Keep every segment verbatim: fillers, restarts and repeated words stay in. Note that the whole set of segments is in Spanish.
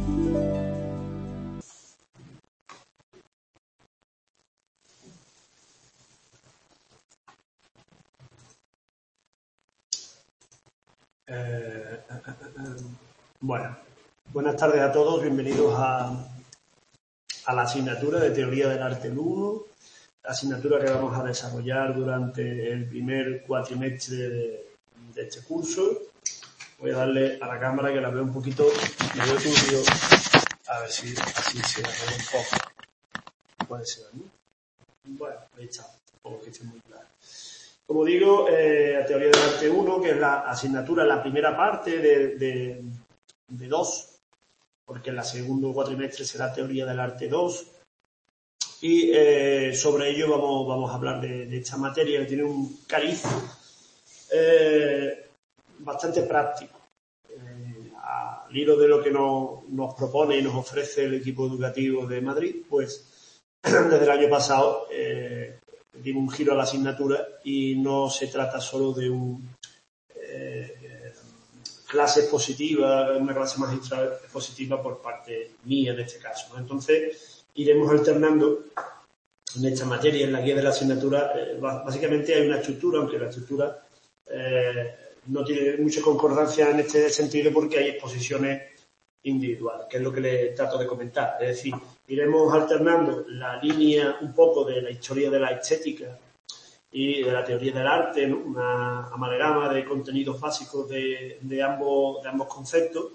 Eh, eh, eh, bueno, buenas tardes a todos, bienvenidos a, a la asignatura de Teoría del Arte uno, la asignatura que vamos a desarrollar durante el primer cuatrimestre de, de este curso. Voy a darle a la cámara que la veo un poquito medio turbio, a ver si así se arregla un poco. Puede ser, ¿no? Bueno, ahí está, tampoco que esté muy claro. Como digo, eh, a Teoría del Arte uno, que es la asignatura, la primera parte de, de, de dos, porque en el segundo cuatrimestre será Teoría del Arte dos, y eh, sobre ello vamos, vamos a hablar de, de esta materia que tiene un cariz eh, bastante práctico. Eh, al hilo de lo que nos, nos propone y nos ofrece el equipo educativo de Madrid, pues desde el año pasado eh, dimos un giro a la asignatura y no se trata solo de un eh, clase positiva, una clase magistral positiva por parte mía en este caso, ¿no? Entonces iremos alternando en esta materia, en la guía de la asignatura. Eh, básicamente hay una estructura, aunque la estructura eh, no tiene mucha concordancia en este sentido porque hay exposiciones individuales, que es lo que le trato de comentar. Es decir, iremos alternando la línea un poco de la historia de la estética y de la teoría del arte, ¿no? Una amalgama de contenidos básicos de, de, ambos, de ambos conceptos.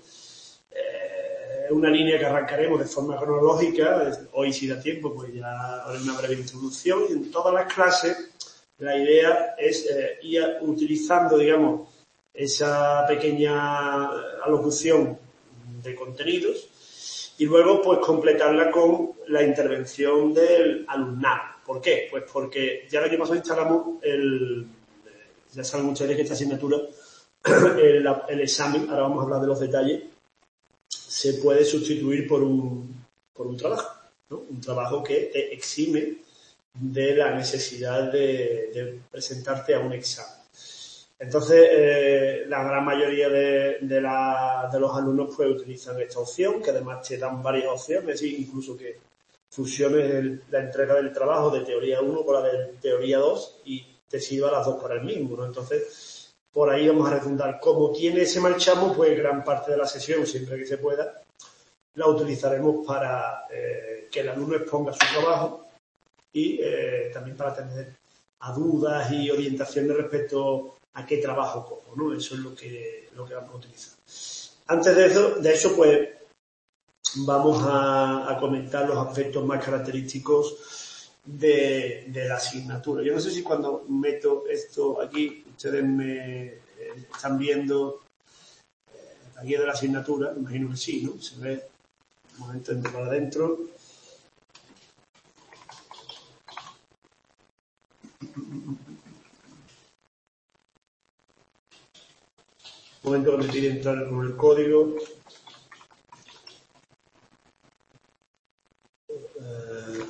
Es eh, una línea que arrancaremos de forma cronológica. Hoy, si da tiempo, pues ya haré una breve introducción. Y en todas las clases la idea es eh, ir utilizando, digamos, esa pequeña alocución de contenidos y luego pues completarla con la intervención del alumnado. ¿Por qué? Pues porque ya el año pasado instalamos el, ya saben ustedes que esta asignatura, el, el examen, ahora vamos a hablar de los detalles, se puede sustituir por un, por un trabajo, ¿no? Un trabajo que te exime de la necesidad de, de presentarte a un examen. Entonces, eh, la gran mayoría de, de, la, de los alumnos pues utilizan esta opción, que además te dan varias opciones, incluso que fusiones el, la entrega del trabajo de teoría uno con la de teoría dos y te sirva las dos para el mismo, ¿no? Entonces, por ahí vamos a redundar. Como tiene ese marchamo, pues gran parte de la sesión, siempre que se pueda, la utilizaremos para eh, que el alumno exponga su trabajo y eh, también para atender a dudas y orientaciones respecto a qué trabajo cojo, ¿no? Eso es lo que, lo que vamos a utilizar. Antes de eso, de eso pues vamos a, a comentar los aspectos más característicos de, de la asignatura. Yo no sé si cuando meto esto aquí, ustedes me eh, están viendo eh, la guía de la asignatura, me imagino que sí, ¿no? Se ve un momento entro para adentro. Un momento que me pide entrar con el código. Eh,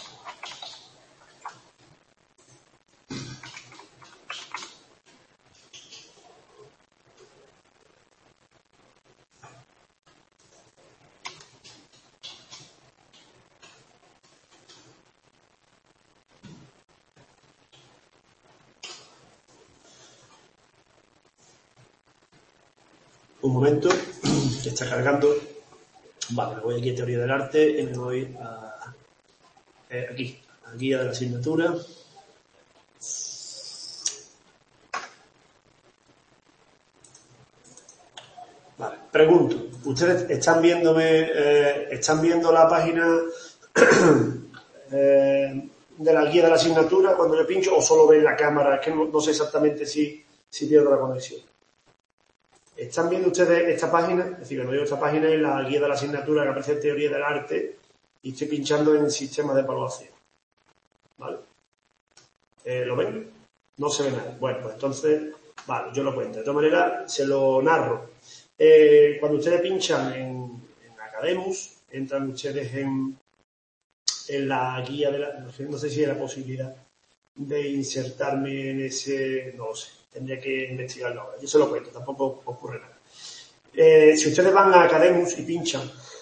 un momento, que está cargando. Vale, me voy aquí a teoría del arte y me voy a eh, aquí, a guía de la asignatura. Vale, pregunto, ¿ustedes están viéndome, eh, están viendo la página eh, de la guía de la asignatura cuando le pincho o solo ven la cámara? Es que no, no sé exactamente si, si pierdo la conexión. ¿Están viendo ustedes esta página? Es decir, cuando digo esta página es la guía de la asignatura que aparece en teoría del arte y estoy pinchando en el sistema de evaluación. ¿Vale? Eh, ¿Lo ven? No se ve nada. Bueno, pues entonces, vale, yo lo cuento. De todas maneras, se lo narro. Eh, cuando ustedes pinchan en, en Academus, entran ustedes en, en la guía de la... No sé, no sé si hay la posibilidad de insertarme en ese... No lo sé. Tendría que investigarlo ahora. Yo se lo cuento, tampoco ocurre nada. Eh, si ustedes van a Academus y pinchan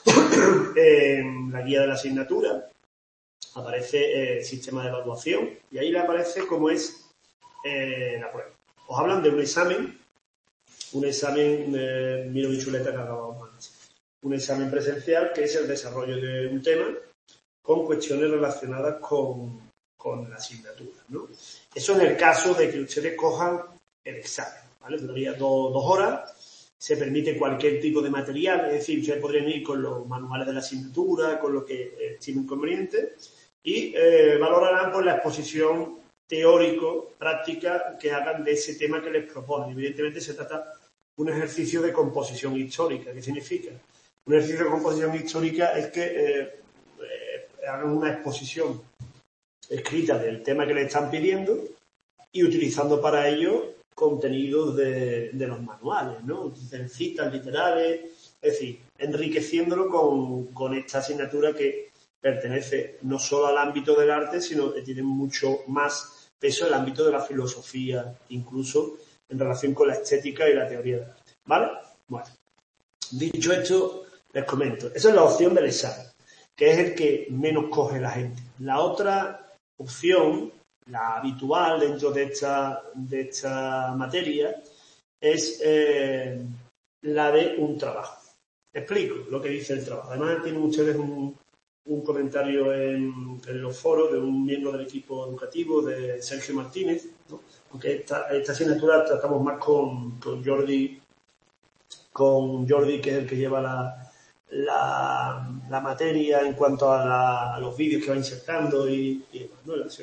En la guía de la asignatura aparece el sistema de evaluación y ahí le aparece cómo es eh, la prueba. Os hablan de un examen, un examen, eh, miro mi chuleta que acabamos antes, un examen presencial que es el desarrollo de un tema con cuestiones relacionadas con, con la asignatura, ¿no? Eso en el caso de que ustedes cojan el examen, ¿vale? Duraría do, dos horas. Se permite cualquier tipo de material, es decir, ustedes podrían ir con los manuales de la asignatura, con lo que estimen conveniente, y eh, valorarán pues, la exposición teórico-práctica que hagan de ese tema que les proponen. Evidentemente se trata de un ejercicio de composición histórica. ¿Qué significa? Un ejercicio de composición histórica es que eh, eh, hagan una exposición escrita del tema que le están pidiendo y utilizando para ello contenidos de, de los manuales, ¿no? En citas literales, es decir, enriqueciéndolo con, con esta asignatura que pertenece no solo al ámbito del arte, sino que tiene mucho más peso el ámbito de la filosofía, incluso en relación con la estética y la teoría del arte, ¿vale? Bueno, dicho esto, les comento. Esa es la opción del examen, que es el que menos coge la gente. La otra opción, la habitual dentro de esta, de esta materia, es eh, la de un trabajo. Explico lo que dice el trabajo. Además, tienen ustedes un, un comentario en, en los foros de un miembro del equipo educativo, de Sergio Martínez, ¿no? Aunque esta, esta asignatura tratamos más con, con Jordi, con Jordi, que es el que lleva la, la, la materia en cuanto a, la, a los vídeos que va insertando y, y demás, ¿no? La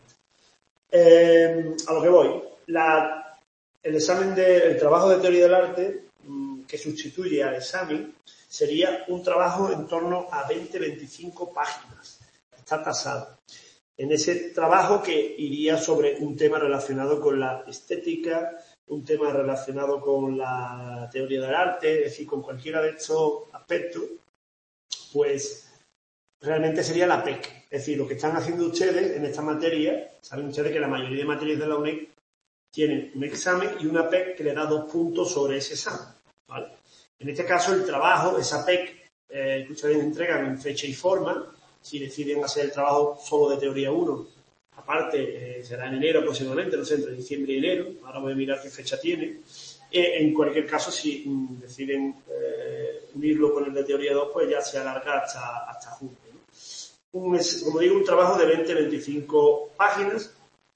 Eh, a lo que voy, la, el examen de, el trabajo de teoría del arte mmm, que sustituye al examen sería un trabajo en torno a veinte a veinticinco páginas. Está tasado. En ese trabajo que iría sobre un tema relacionado con la estética, un tema relacionado con la teoría del arte, es decir, con cualquiera de estos aspectos, pues realmente sería la P E C. Es decir, lo que están haciendo ustedes en esta materia, saben ustedes que la mayoría de materias de la U N E D tienen un examen y una P E C que le da dos puntos sobre ese examen, ¿vale? En este caso, el trabajo, esa P E C eh, que ustedes entregan en fecha y forma, si deciden hacer el trabajo solo de teoría uno, aparte eh, será en enero aproximadamente, no sé, entre diciembre y enero, ahora voy a mirar qué fecha tiene. Eh, en cualquier caso, si mm, deciden eh, unirlo con el de teoría dos, pues ya se alarga hasta, hasta junio, ¿no? Un, como digo, un trabajo de veinte a veinticinco páginas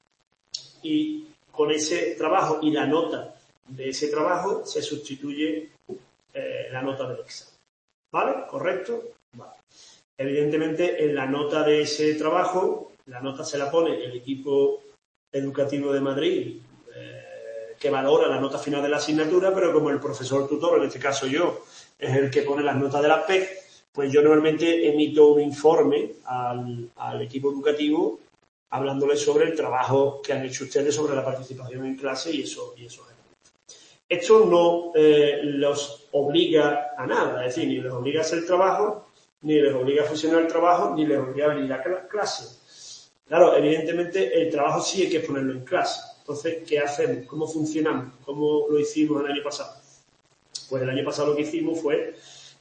y con ese trabajo y la nota de ese trabajo se sustituye eh, la nota del examen. ¿Vale? ¿Correcto? Vale. Evidentemente, en la nota de ese trabajo, la nota se la pone el equipo educativo de Madrid, eh, que valora la nota final de la asignatura, pero como el profesor tutor, en este caso yo, es el que pone las notas de la P E C, pues yo normalmente emito un informe al, al equipo educativo hablándole sobre el trabajo que han hecho ustedes sobre la participación en clase y eso, y eso. Esto no eh, los obliga a nada, es decir, ni les obliga a hacer el trabajo, ni les obliga a funcionar el trabajo, ni les obliga a venir a clase. Claro, evidentemente el trabajo sí hay que ponerlo en clase. Entonces, ¿qué hacemos? ¿Cómo funcionamos? ¿Cómo lo hicimos el año pasado? Pues el año pasado lo que hicimos fue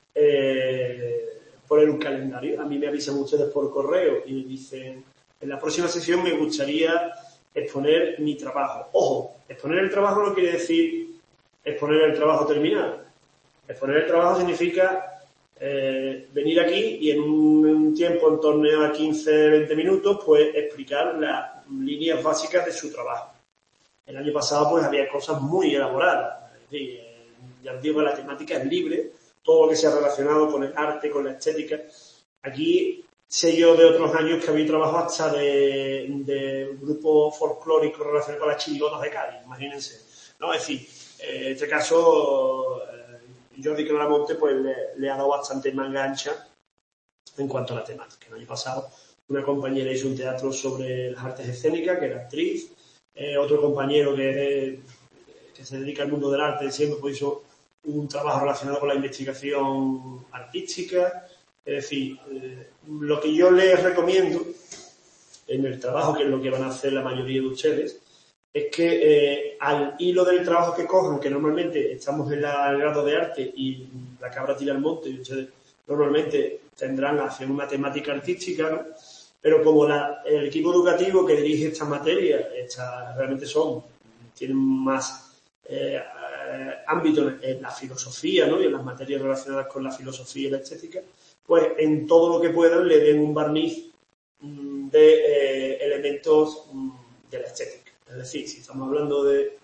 eh, poner un calendario. A mí me avisan ustedes por correo y me dicen, en la próxima sesión me gustaría exponer mi trabajo. Ojo, exponer el trabajo no quiere decir exponer el trabajo terminado. Exponer el trabajo significa eh, venir aquí y en un, un tiempo en torno a quince a veinte minutos pues explicar las líneas básicas de su trabajo. El año pasado pues había cosas muy elaboradas. Es decir, eh, ya os digo, la temática es libre, todo lo que sea relacionado con el arte, con la estética. Aquí sé yo de otros años que había trabajo hasta de, de grupos folclóricos relacionados con las chirigotas de Cádiz, imagínense, ¿no? Es decir, en este caso, eh, Jordi Claramonte pues le, le ha dado bastante manga ancha en cuanto a la temática. El año pasado una compañera hizo un teatro sobre las artes escénicas, que era actriz, eh, otro compañero que, que se dedica al mundo del arte siempre pues hizo un trabajo relacionado con la investigación artística. Es decir, eh, lo que yo les recomiendo en el trabajo, que es lo que van a hacer la mayoría de ustedes, es que eh, al hilo del trabajo que cojan, que normalmente estamos en la, el grado de arte y la cabra tira al monte y ustedes normalmente tendrán acción en matemática artística, ¿no? Pero como la, el equipo educativo que dirige estas materias, estas realmente son, tienen más eh, eh, ámbito en, en la filosofía, ¿no? Y en las materias relacionadas con la filosofía y la estética, pues en todo lo que puedan le den un barniz mmm, de eh, elementos mmm, de la estética. Es decir, si estamos hablando de,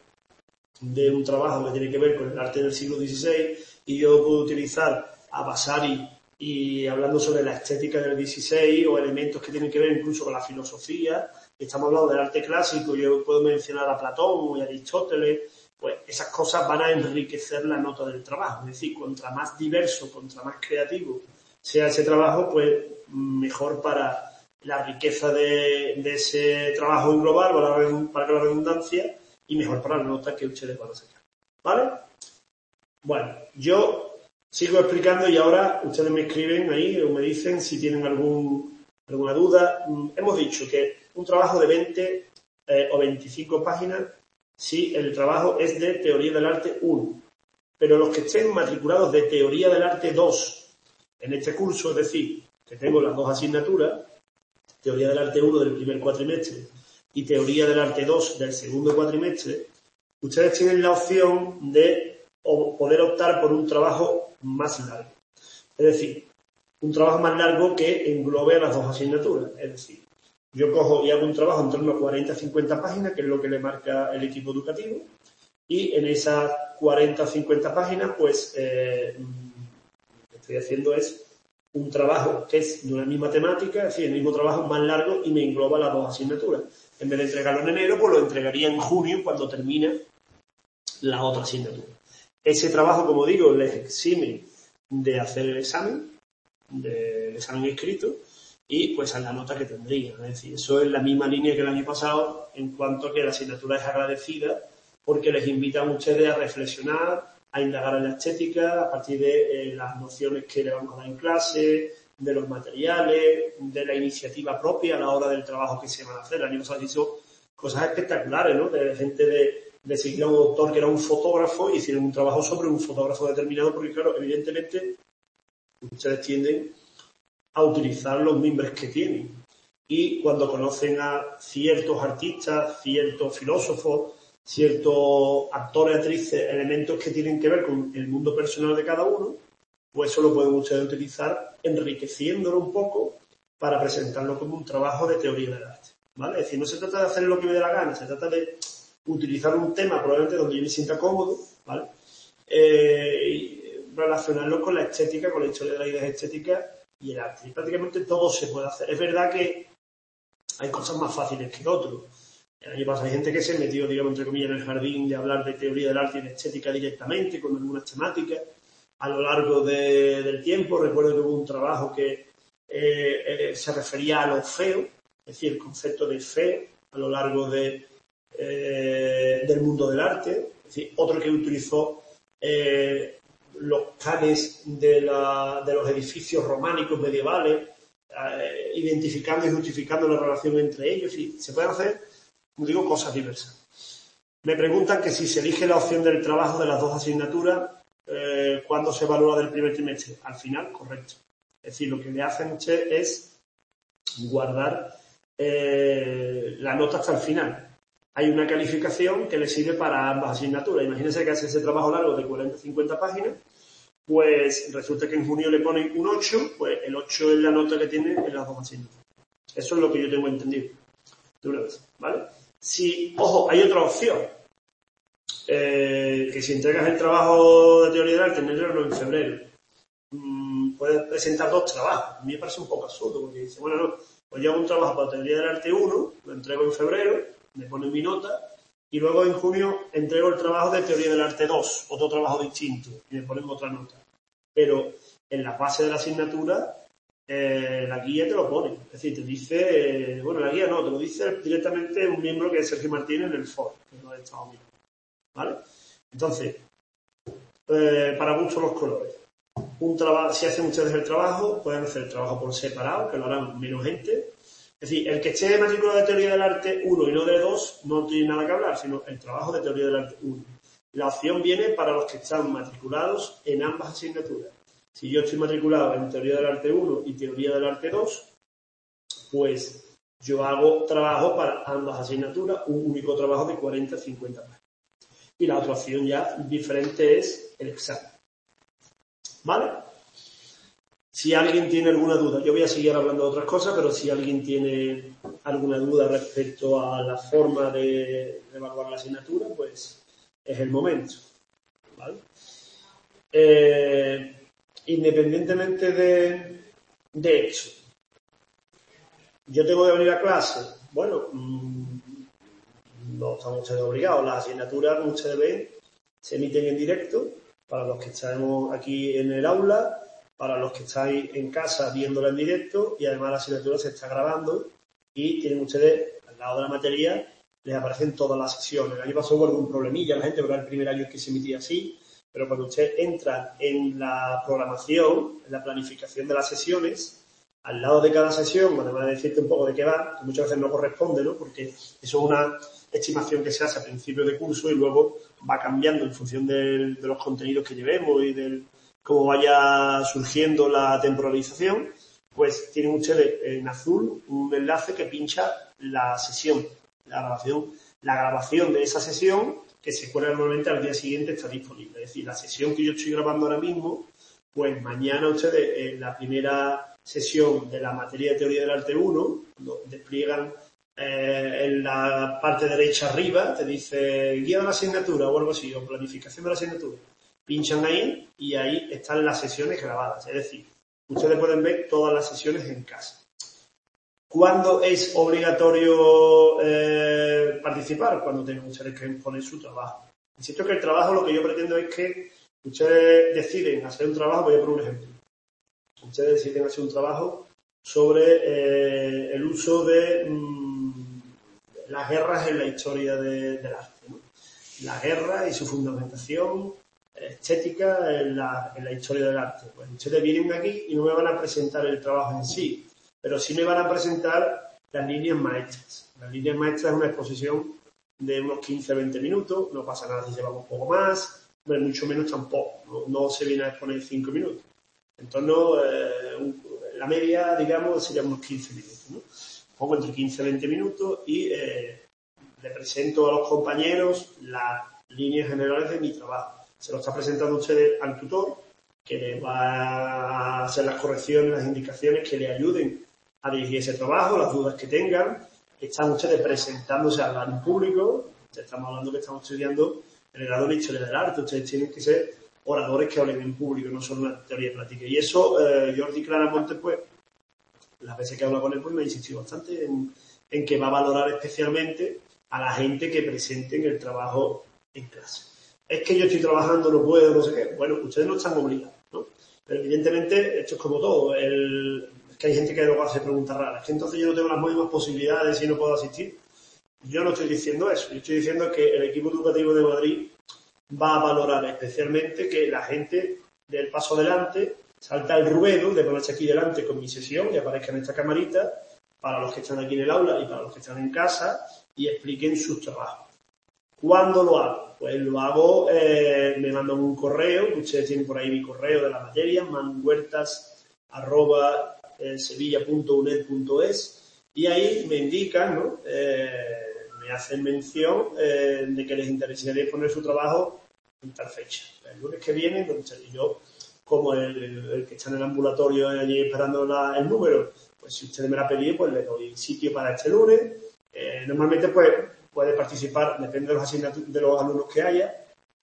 de un trabajo que tiene que ver con el arte del siglo dieciséis y yo puedo utilizar a Vasari y hablando sobre la estética del dieciséis o elementos que tienen que ver incluso con la filosofía, estamos hablando del arte clásico, yo puedo mencionar a Platón y a Aristóteles, pues esas cosas van a enriquecer la nota del trabajo. Es decir, contra más diverso, contra más creativo sea ese trabajo, pues mejor para la riqueza de, de ese trabajo en global, para la, para la redundancia, y mejor para la nota que ustedes van a sacar. ¿Vale? Bueno, yo sigo explicando y ahora ustedes me escriben ahí o me dicen si tienen algún, alguna duda. Hemos dicho que un trabajo de veinte eh, o veinticinco páginas si el trabajo es de Teoría del Arte uno. Pero los que estén matriculados de Teoría del Arte dos en este curso, es decir, que tengo las dos asignaturas, Teoría del Arte uno del primer cuatrimestre y Teoría del Arte dos del segundo cuatrimestre, ustedes tienen la opción de poder optar por un trabajo más largo. Es decir, un trabajo más largo que englobe a las dos asignaturas. Es decir, yo cojo y hago un trabajo en torno a cuarenta a cincuenta páginas, que es lo que le marca el equipo educativo, y en esas cuarenta a cincuenta páginas, pues, eh, lo que estoy haciendo es un trabajo que es de una misma temática, es decir, el mismo trabajo más largo y me engloba las dos asignaturas. En vez de entregarlo en enero, pues lo entregaría en junio cuando termine la otra asignatura. Ese trabajo, como digo, les exime de hacer el examen, del examen escrito, y pues a la nota que tendrían. Es decir, eso es la misma línea que el año pasado en cuanto a que la asignatura es agradecida porque les invita a ustedes a reflexionar, a indagar en la estética a partir de eh, las nociones que le vamos a dar en clase, de los materiales, de la iniciativa propia a la hora del trabajo que se van a hacer. El año pasado hizo cosas espectaculares, ¿no? De gente de, de seguir a un autor que era un fotógrafo y hicieron un trabajo sobre un fotógrafo determinado porque, claro, evidentemente ustedes tienden a utilizar los mimbres que tienen. Y cuando conocen a ciertos artistas, ciertos filósofos, ciertos actores, actrices, elementos que tienen que ver con el mundo personal de cada uno, pues eso lo pueden ustedes utilizar enriqueciéndolo un poco para presentarlo como un trabajo de teoría del arte. ¿Vale? Es decir, no se trata de hacer lo que me dé la gana, se trata de utilizar un tema probablemente donde yo me sienta cómodo, ¿vale? Eh, y relacionarlo con la estética, con la historia de las ideas estéticas y el arte. Y prácticamente todo se puede hacer. Es verdad que hay cosas más fáciles que otros. El año pasado hay gente que se metió, digamos, entre comillas, en el jardín de hablar de teoría del arte y de estética directamente, con algunas temáticas. A lo largo de, del tiempo, recuerdo que hubo un trabajo que eh, eh, se refería a lo feo, es decir, el concepto de feo a lo largo de, eh, del mundo del arte. Es decir, otro que utilizó eh, los canes de, la, de los edificios románicos medievales, eh, identificando y justificando la relación entre ellos. Y se pueden hacer, como digo, cosas diversas. Me preguntan que si se elige la opción del trabajo de las dos asignaturas, eh, ¿cuándo se evalúa del primer trimestre? Al final, correcto. Es decir, lo que le hacen a usted es guardar eh, la nota hasta el final. Hay una calificación que le sirve para ambas asignaturas. Imagínense que hace ese trabajo largo de cuarenta a cincuenta páginas, pues resulta que en junio le ponen un ocho, pues el ocho es la nota que tiene en las dos asignaturas. Eso es lo que yo tengo entendido de una vez, ¿vale? Si, ojo, hay otra opción, eh, que si entregas el trabajo de teoría del arte en enero o en febrero, mmm, puedes presentar dos trabajos. A mí me parece un poco absurdo, porque dice, bueno, no, pues yo hago un trabajo para teoría del arte uno, lo entrego en febrero, me ponen mi nota, y luego en junio entrego el trabajo de teoría del arte dos, otro trabajo distinto, y me ponen otra nota. Pero en la base de la asignatura, eh, la guía te lo pone. Es decir, te dice, eh, bueno, la guía no, te lo dice directamente un miembro que es Sergio Martínez en el foro, que no he estado mirando. ¿Vale? Entonces, eh, para gusto los colores. Un trabajo, si hacen ustedes el trabajo, pueden hacer el trabajo por separado, que lo harán menos gente. Es decir, el que esté matriculado de teoría del arte uno y no de dos, no tiene nada que hablar, sino el trabajo de teoría del arte uno. La opción viene para los que están matriculados en ambas asignaturas. Si yo estoy matriculado en Teoría del Arte uno y Teoría del Arte dos, pues yo hago trabajo para ambas asignaturas, un único trabajo de cuarenta a cincuenta páginas. Y la otra opción ya diferente es el examen. ¿Vale? Si alguien tiene alguna duda, yo voy a seguir hablando de otras cosas, pero si alguien tiene alguna duda respecto a la forma de, de evaluar la asignatura, pues es el momento. ¿Vale? Eh, independientemente de, de esto, yo tengo que venir a clase. Bueno, mmm, no estamos ustedes obligados. Las asignaturas, como ustedes ven, se emiten en directo para los que estamos aquí en el aula, para los que estáis en casa viéndola en directo, y además la asignatura se está grabando y tienen ustedes al lado de la materia, les aparecen todas las sesiones. El año pasado hubo algún problemilla, la gente, pero era el primer año que se emitía así, pero cuando usted entra en la programación, en la planificación de las sesiones, al lado de cada sesión, además de decirte un poco de qué va, que muchas veces no corresponde, ¿no? Porque eso es una estimación que se hace a principio de curso y luego va cambiando en función de, de los contenidos que llevemos y del cómo vaya surgiendo la temporalización, pues tienen ustedes en azul un enlace que pincha la sesión, la grabación, la grabación de esa sesión que se cuelga normalmente al día siguiente está disponible. Es decir, la sesión que yo estoy grabando ahora mismo, pues mañana ustedes en la primera sesión de la materia de Teoría del Arte uno, despliegan eh, en la parte derecha arriba, te dice guía de la asignatura o algo así, o planificación de la asignatura. Pinchan ahí y ahí están las sesiones grabadas. Es decir, ustedes pueden ver todas las sesiones en casa. ¿Cuándo es obligatorio eh, participar? Cuando tienen ustedes que poner su trabajo. Insisto que el trabajo, lo que yo pretendo es que ustedes deciden hacer un trabajo, voy a poner un ejemplo. Ustedes deciden hacer un trabajo sobre eh, el uso de mmm, las guerras en la historia de, del arte, ¿no? La guerra y su fundamentación estética en la, en la historia del arte. Pues ustedes vienen aquí y no me van a presentar el trabajo en sí, pero sí me van a presentar las líneas maestras. Las líneas maestras es una exposición de unos quince a veinte minutos, no pasa nada si llevamos un poco más, pero mucho menos tampoco, no, no se viene a exponer cinco minutos. En torno, eh, un, la media, digamos, sería unos quince minutos, ¿no? Un poco entre quince a veinte minutos y eh, le presento a los compañeros las líneas generales de mi trabajo. Se lo está presentando usted al tutor, que le va a hacer las correcciones, las indicaciones que le ayuden a dirigir ese trabajo, las dudas que tengan. Están ustedes presentándose al gran público. Estamos hablando que estamos estudiando el grado de Historia del Arte. Ustedes tienen que ser oradores que hablen en público, no solo una teoría práctica. Y eso, eh, Jordi Claramonte, pues, las veces que hablo con él, pues me ha insistido bastante en, en que va a valorar especialmente a la gente que presenten el trabajo en clase. Es que yo estoy trabajando, no puedo, no sé qué. Bueno, ustedes no están obligados, ¿no? Pero evidentemente esto es como todo. El, es que hay gente que luego hace preguntas raras. Es que entonces yo no tengo las mismas posibilidades y no puedo asistir. Yo no estoy diciendo eso. Yo estoy diciendo que el equipo educativo de Madrid va a valorar especialmente que la gente dé el paso adelante, salta el ruedo de ponerse aquí delante con mi sesión y aparezca en esta camarita para los que están aquí en el aula y para los que están en casa y expliquen sus trabajos. ¿Cuándo lo hago? Pues lo hago, eh, me mandan un correo, ustedes tienen por ahí mi correo de la materia, manhuertas arroba sevilla punto u n e d punto e s, y ahí me indican, ¿no? Eh, me hacen mención eh, de que les interesaría poner su trabajo en tal fecha. El lunes que viene, entonces yo, como el, el, el que está en el ambulatorio allí esperando la, el número, pues si ustedes me la pedían, pues le doy sitio para este lunes. Eh, normalmente, pues, puede participar, depende de los asignaturas, de los alumnos que haya,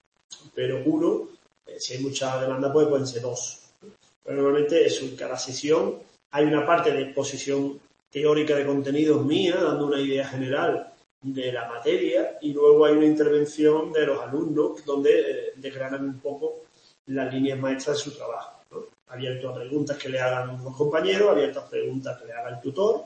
pero uno, eh, si hay mucha demanda, pues pueden ser dos. Pero normalmente eso, en cada sesión hay una parte de exposición teórica de contenidos mía, dando una idea general de la materia, y luego hay una intervención de los alumnos donde eh, desgranan un poco las líneas maestras de su trabajo, ¿no? Abierto a preguntas que le hagan los compañeros, abierto a preguntas que le haga el tutor,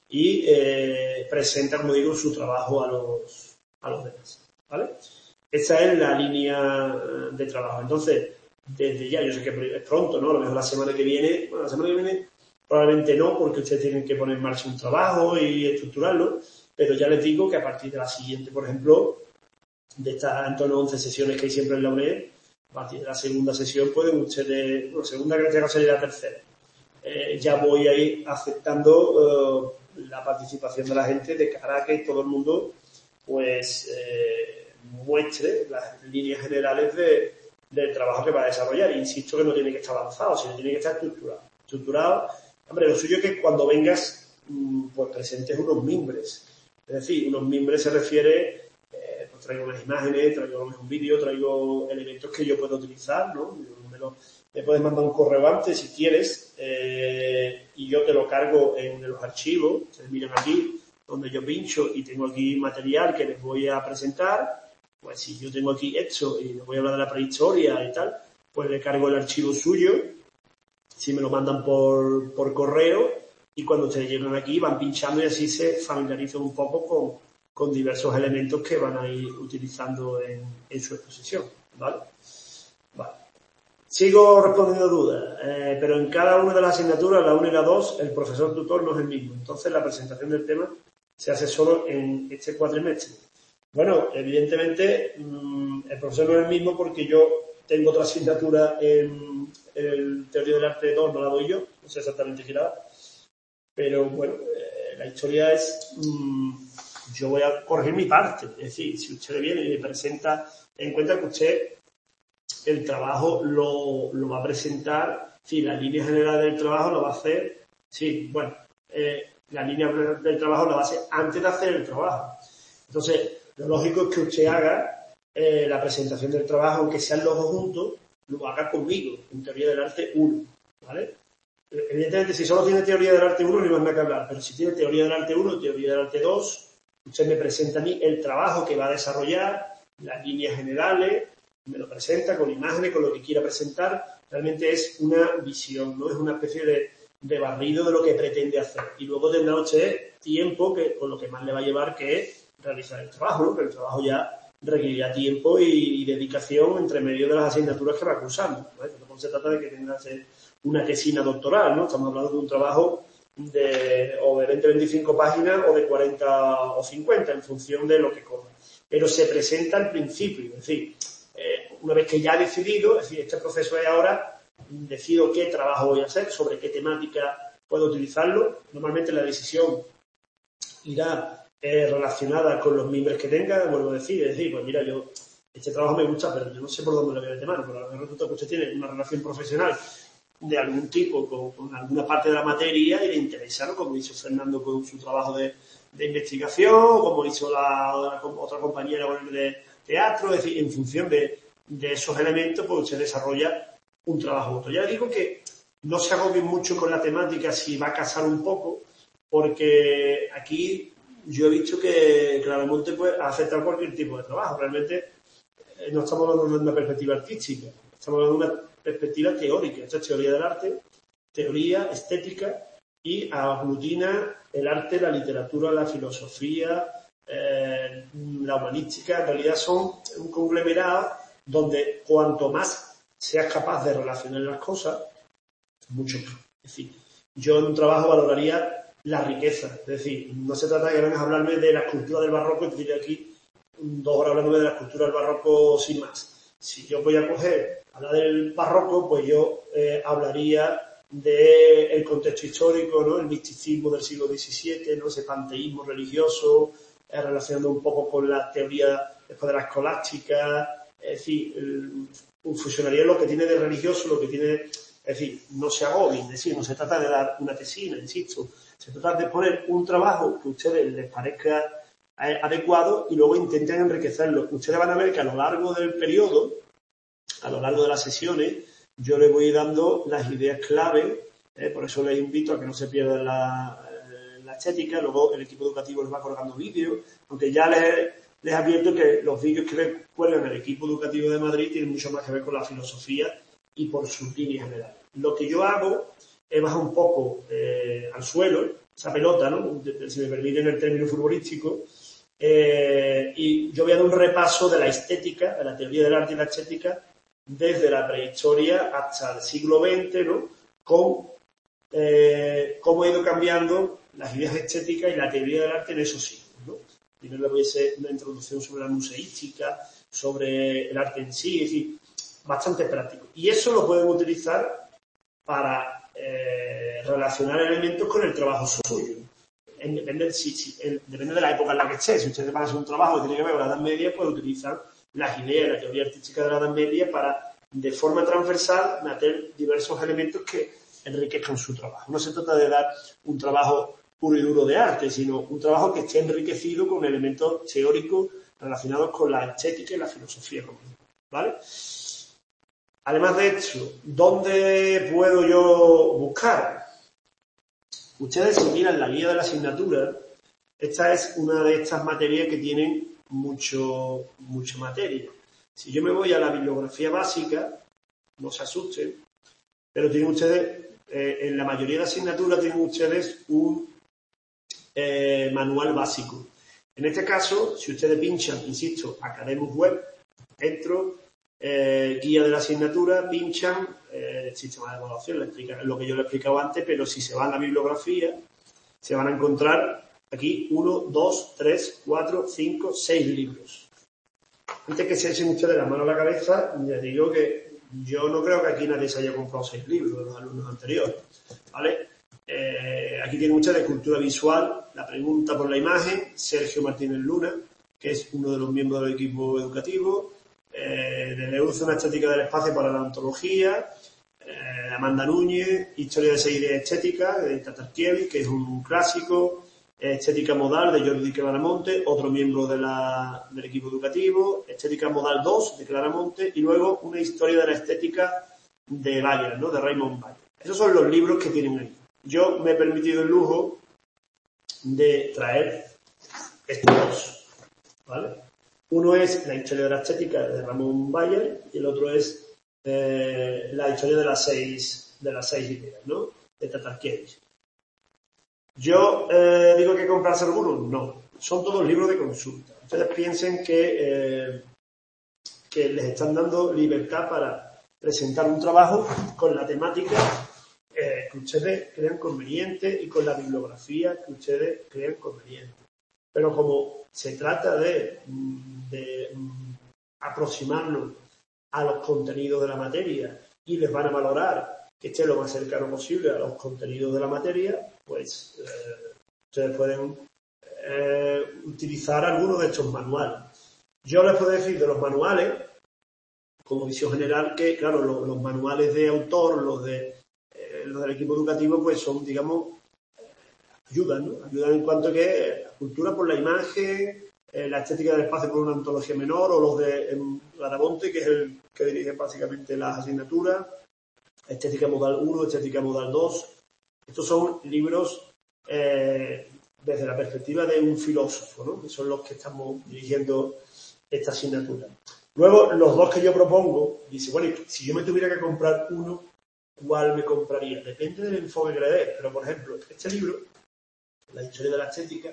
y eh, presenta, como digo, su trabajo a los, a los demás, ¿vale? Esa es la línea de trabajo. Entonces, desde ya, yo sé que es pronto, ¿no? A lo mejor la semana que viene, bueno, la semana que viene probablemente no, porque ustedes tienen que poner en marcha un trabajo y estructurarlo, pero ya les digo que a partir de la siguiente, por ejemplo, de estas en torno a once sesiones que hay siempre en la U N E D, A partir de la segunda sesión pueden ustedes, bueno, segunda que tenga que sería la tercera. Eh, ya voy a ir aceptando eh, la participación de la gente de cara a que todo el mundo pues eh, muestre las líneas generales de, del trabajo que va a desarrollar. Insisto que no tiene que estar avanzado, sino tiene que estar estructurado. Estructurado, hombre, lo suyo es que cuando vengas pues presentes unos mimbres. Es decir, unos mimbres se refiere, eh, pues traigo unas imágenes, traigo un vídeo, traigo elementos que yo puedo utilizar, ¿no? Me, lo, me puedes mandar un correo antes si quieres, eh, y yo te lo cargo en los archivos. Ustedes miran aquí, donde yo pincho y tengo aquí material que les voy a presentar. Pues si yo tengo aquí esto y les voy a hablar de la prehistoria y tal, pues le cargo el archivo suyo, si me lo mandan por, por correo, y cuando ustedes llegan aquí van pinchando y así se familiarizan un poco con, con diversos elementos que van a ir utilizando en, en su exposición, ¿vale? Vale. Sigo respondiendo dudas, eh, pero en cada una de las asignaturas, la una y la dos, el profesor tutor no es el mismo. Entonces la presentación del tema se hace solo en este cuatrimestre. Bueno, evidentemente el profesor no es el mismo porque yo tengo otra asignatura en el Teoría del Arte dos, no la doy yo, no sé exactamente qué la da, pero bueno, eh, la historia es, mmm, yo voy a corregir mi parte, es decir, si usted viene y me presenta, ten en cuenta que usted el trabajo lo, lo va a presentar, sí, la línea general del trabajo lo va a hacer, sí, bueno, eh, la línea del trabajo la va a hacer antes de hacer el trabajo. Entonces, lo lógico es que usted haga eh, la presentación del trabajo, aunque sean los dos juntos, lo haga conmigo, en Teoría del Arte uno, ¿vale? Evidentemente, si solo tiene Teoría del Arte uno, no hay más nada que hablar, pero si tiene Teoría del Arte uno, Teoría del Arte dos, usted me presenta a mí el trabajo que va a desarrollar, las líneas generales, me lo presenta con imágenes, con lo que quiera presentar. Realmente es una visión, ¿no? Es una especie de, de barrido de lo que pretende hacer. Y luego tendrá usted tiempo, que con lo que más le va a llevar, que es realizar el trabajo, ¿no? Que el trabajo ya requerirá tiempo y, y dedicación entre medio de las asignaturas que va cursando, ¿vale? No se trata de que tenga una tesina doctoral, ¿no? Estamos hablando de un trabajo de o de veinte a veinticinco páginas o de cuarenta o cincuenta, en función de lo que coja. Pero se presenta al principio, es decir, eh, una vez que ya he decidido, es decir, este proceso es ahora, decido qué trabajo voy a hacer, sobre qué temática puedo utilizarlo. Normalmente la decisión irá eh, relacionada con los miembros que tenga, vuelvo a decir, es decir, pues mira, yo, este trabajo me gusta, pero yo no sé por dónde lo voy a meter mano, pero a lo mejor resulta que usted tiene una relación profesional de algún tipo con, con alguna parte de la materia y le interesa, ¿no? Como hizo Fernando con su trabajo de, de investigación, como hizo la, la otra compañera con el de teatro, es decir, en función de, de esos elementos, pues usted desarrolla un trabajo otro. Ya digo que no se agobien mucho con la temática si va a casar un poco, porque aquí yo he visto que Claramonte puede aceptar cualquier tipo de trabajo. Realmente eh, no estamos hablando de una perspectiva artística, estamos hablando de una perspectiva teórica. Esto es teoría del arte, teoría, estética, y aglutina el arte, la literatura, la filosofía, eh, la humanística. En realidad son un conglomerado donde cuanto más seas capaz de relacionar las cosas, mucho más. Es decir, yo en un trabajo valoraría la riqueza. Es decir, no se trata de que vengas a hablarme de la escultura del barroco y te diré aquí dos horas hablándome de la escultura del barroco sin más. Si yo voy a coger, hablar del barroco, pues yo eh, hablaría del contexto histórico, ¿no? El misticismo del siglo diecisiete, ¿no? Ese panteísmo religioso, eh, relacionando un poco con la teoría después de la escolástica. Es decir, el, fusionaría lo que tiene de religioso, lo que tiene... Es decir, no se agobien, es decir, no se trata de dar una tesina, insisto, se trata de poner un trabajo que a ustedes les parezca adecuado y luego intenten enriquecerlo. Ustedes van a ver que a lo largo del periodo, a lo largo de las sesiones, yo les voy dando las ideas clave, eh, por eso les invito a que no se pierdan la, la estética. Luego el equipo educativo les va colgando vídeos, aunque ya les, les advierto que los vídeos que les cuelgan el equipo educativo de Madrid tienen mucho más que ver con la filosofía y por sus líneas generales. Lo que yo hago es bajar un poco eh, al suelo, esa pelota, ¿no? Si me permiten el término futbolístico, eh, y yo voy a dar un repaso de la estética, de la teoría del arte y la estética, desde la prehistoria hasta el siglo veinte, ¿no? Con eh, cómo ha ido cambiando las ideas estéticas y la teoría del arte en esos siglos, ¿no? Primero le voy a hacer una introducción sobre la museística, sobre el arte en sí, es decir, bastante práctico. Y eso lo pueden utilizar para eh, relacionar elementos con el trabajo suyo. En, depende, si, si, el, depende de la época en la que esté. Si ustedes van a hacer un trabajo que tiene que ver con la Edad Media, pues utilizan las ideas, la teoría artística de la Edad Media para, de forma transversal, meter diversos elementos que enriquezcan su trabajo. No se trata de dar un trabajo puro y duro de arte, sino un trabajo que esté enriquecido con elementos teóricos relacionados con la estética y la filosofía, ¿vale? Además de esto, ¿dónde puedo yo buscar? Ustedes, si miran la guía de la asignatura, esta es una de estas materias que tienen mucho, mucha materia. Si yo me voy a la bibliografía básica, no se asusten, pero tienen ustedes, eh, en la mayoría de asignaturas tienen ustedes un eh, manual básico. En este caso, si ustedes pinchan, insisto, Academic Web, entro, eh, guía de la asignatura, pinchan, eh, sistema de evaluación, le explica, lo que yo le he explicado antes, pero si se van a la bibliografía, se van a encontrar aquí uno, dos, tres, cuatro, cinco, seis libros. Antes que se echen ustedes la mano a la cabeza, les digo que yo no creo que aquí nadie se haya comprado seis libros de los alumnos anteriores, ¿vale? Eh, aquí tienen ustedes cultura visual, la pregunta por la imagen, Sergio Martínez Luna, que es uno de los miembros del equipo educativo, eh, de Leuzo, una estética del espacio para la ontología, eh, Amanda Núñez, historia de esa idea estética, de Tatarkiewicz, que es un clásico, estética modal de Jordi Claramonte, otro miembro de la, del equipo educativo, estética modal dos de Claramonte, y luego una historia de la estética de Bayer, ¿no? De Raymond Bayer. Esos son los libros que tienen ahí. Yo me he permitido el lujo de traer estos dos, ¿vale? Uno es la historia de la estética de Ramón Bayer y el otro es eh, la historia de las seis de las seis ideas, ¿no? De Tatarkiewicz. Yo eh, digo que comprarse algunos, no. Son todos libros de consulta. Ustedes piensen que, eh, que les están dando libertad para presentar un trabajo con la temática eh, que ustedes crean conveniente y con la bibliografía que ustedes crean conveniente. Pero como se trata de, de aproximarnos a los contenidos de la materia y les van a valorar que esté lo más cercano posible a los contenidos de la materia, pues eh, ustedes pueden eh, utilizar algunos de estos manuales. Yo les puedo decir de los manuales, como visión general, que claro, los, los manuales de autor, los de eh, los del equipo educativo, pues son, digamos, ayudan, ¿no? Ayudan en cuanto a que la cultura por la imagen, eh, la estética del espacio por una ontología menor, o los de Claramonte, que es el que dirige básicamente las asignaturas, estética modal uno, estética modal dos. Estos son libros eh, desde la perspectiva de un filósofo, ¿no? Que son los que estamos dirigiendo esta asignatura. Luego, los dos que yo propongo, dice, bueno, si yo me tuviera que comprar uno, ¿cuál me compraría? Depende del enfoque que le dé. Pero, por ejemplo, este libro, La historia de la estética,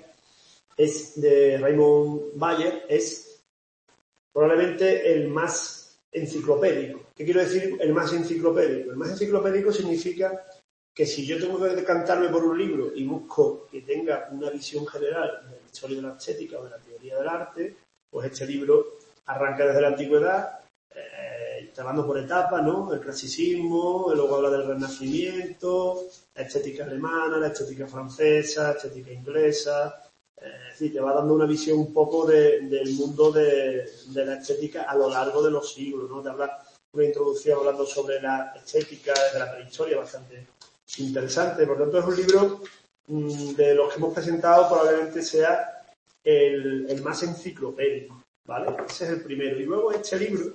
es de Raymond Bayer, es probablemente el más enciclopédico. ¿Qué quiero decir el más enciclopédico? El más enciclopédico significa que si yo tengo que decantarme por un libro y busco que tenga una visión general de la historia de la estética o de la teoría del arte, pues este libro arranca desde la antigüedad, eh, hablando por etapas, ¿no? El clasicismo, luego habla del renacimiento, la estética alemana, la estética francesa, la estética inglesa. Eh, es decir, te va dando una visión un poco de, del mundo de, de la estética a lo largo de los siglos, ¿no? Te habla una introducción hablando sobre la estética de la prehistoria bastante interesante. Por tanto, es un libro mmm, de los que hemos presentado, probablemente sea el, el más enciclopédico, ¿vale? Ese es el primero. Y luego este libro,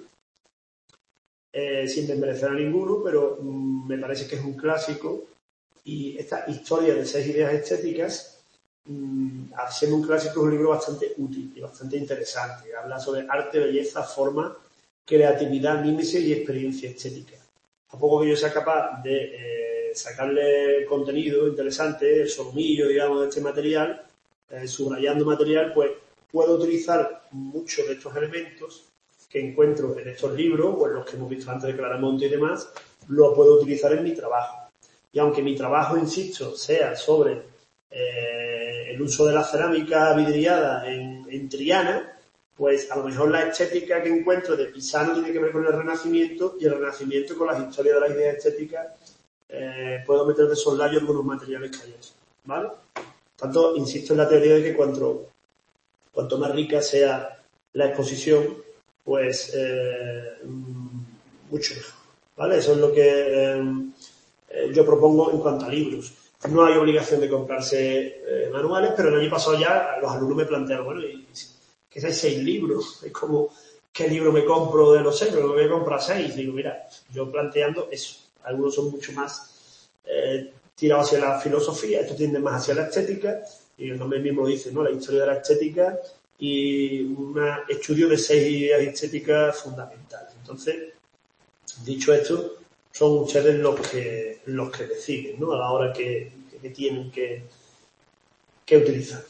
eh, sin desmerecer a ninguno, pero mmm, me parece que es un clásico, y esta historia de seis ideas estéticas, mmm, siendo un clásico, es un libro bastante útil y bastante interesante. Habla sobre arte, belleza, forma, creatividad, mímesis y experiencia estética. A poco que yo sea capaz de eh, sacarle contenido interesante, el solomillo, digamos, de este material, eh, subrayando material, pues puedo utilizar muchos de estos elementos que encuentro en estos libros, o en los que hemos visto antes de Claramonte y demás, lo puedo utilizar en mi trabajo. Y aunque mi trabajo, insisto, sea sobre eh, el uso de la cerámica vidriada en, en Triana, pues a lo mejor la estética que encuentro de Pisano tiene que ver con el Renacimiento y el Renacimiento con las historias de las ideas estéticas eh, puedo meter de soslayo algunos materiales que hay aquí, ¿vale? Tanto, insisto en la teoría de que cuanto, cuanto más rica sea la exposición, pues eh, mucho mejor, ¿vale? Eso es lo que eh, eh, yo propongo en cuanto a libros. No hay obligación de comprarse eh, manuales, pero el año pasado ya los alumnos me plantearon, bueno, y, que hay seis libros, es como, ¿qué libro me compro de los seis? Pero me voy a comprar seis. Digo, mira, yo planteando eso. Algunos son mucho más eh, tirados hacia la filosofía, estos tienden más hacia la estética, y el nombre mismo lo dice, ¿no? La historia de la estética y un estudio de seis ideas estéticas fundamentales. Entonces, dicho esto, son ustedes los que los que deciden, ¿no? A la hora que, que tienen que, que utilizar.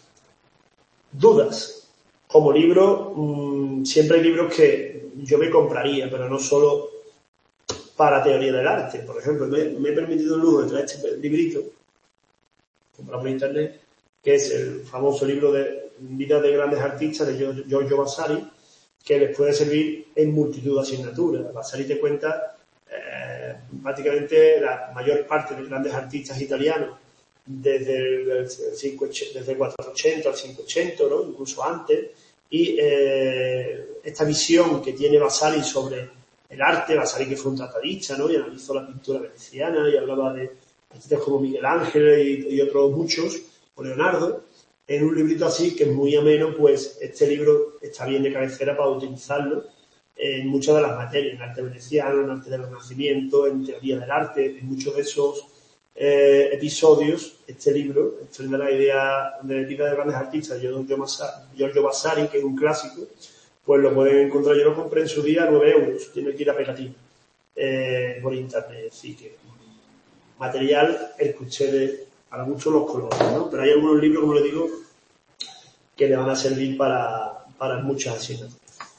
Dudas. Como libro, mmm, siempre hay libros que yo me compraría, pero no solo para teoría del arte. Por ejemplo, me, me he permitido el lujo de traer este librito, comprado por internet, que es el famoso libro de Vida de grandes artistas de Giorgio Vasari, que les puede servir en multitud de asignaturas. Vasari te cuenta eh, prácticamente la mayor parte de grandes artistas italianos desde el, cinco, desde el cuatrocientos ochenta al quinientos ochenta, ¿no? Incluso antes, y eh, esta visión que tiene Vasari sobre el arte, Vasari que fue un tratadista, ¿no? Y analizó la pintura veneciana y hablaba de artistas como Miguel Ángel y, y otros muchos, o Leonardo, en un librito así que es muy ameno, pues este libro está bien de cabecera para utilizarlo en muchas de las materias, en arte veneciano, en arte del Renacimiento, en teoría del arte, en muchos de esos eh, episodios, este libro, este de la idea de vida de grandes artistas, Giorgio Vasari, que es un clásico, pues lo pueden encontrar, yo lo compré en su día a nueve euros, tiene que ir a pegatina, eh, por internet, así que material el que ustedes, para muchos los colores, ¿no? Pero hay algunos libros, como les digo, que le van a servir para, para muchas asignaturas.